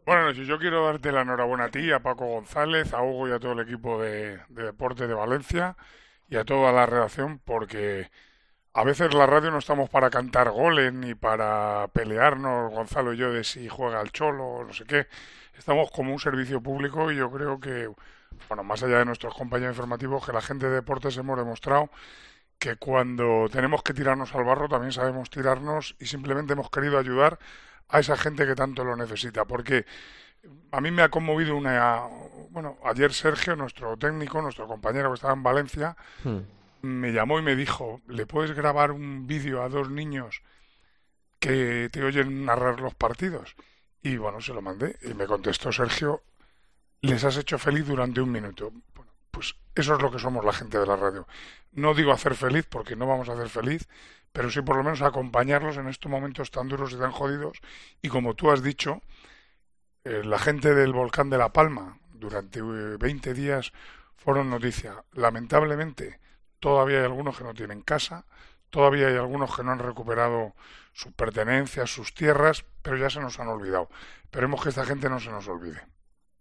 Buenas noches, yo quiero darte la enhorabuena a ti, a Paco González, a Hugo y a todo el equipo de Deporte de Valencia y a toda la redacción porque a veces la radio no estamos para cantar goles ni para pelearnos, Gonzalo y yo, de si juega el Cholo o no sé qué. Estamos como un servicio público y yo creo que, bueno, más allá de nuestros compañeros informativos, que la gente de deportes hemos demostrado que cuando tenemos que tirarnos al barro también sabemos tirarnos y simplemente hemos querido ayudar a esa gente que tanto lo necesita. Porque a mí me ha conmovido bueno, ayer Sergio, nuestro técnico, nuestro compañero que estaba en Valencia, Hmm. me llamó y me dijo, ¿le puedes grabar un vídeo a dos niños que te oyen narrar los partidos? Y bueno, se lo mandé y me contestó Sergio, les has hecho feliz durante un minuto. Bueno, pues eso es lo que somos la gente de la radio. No digo hacer feliz porque no vamos a hacer feliz, pero sí por lo menos acompañarlos en estos momentos tan duros y tan jodidos. Y como tú has dicho, la gente del volcán de La Palma durante 20 días fueron noticia. Lamentablemente, todavía hay algunos que no tienen casa, todavía hay algunos que no han recuperado sus pertenencias, sus tierras, pero ya se nos han olvidado. Esperemos que esta gente no se nos olvide.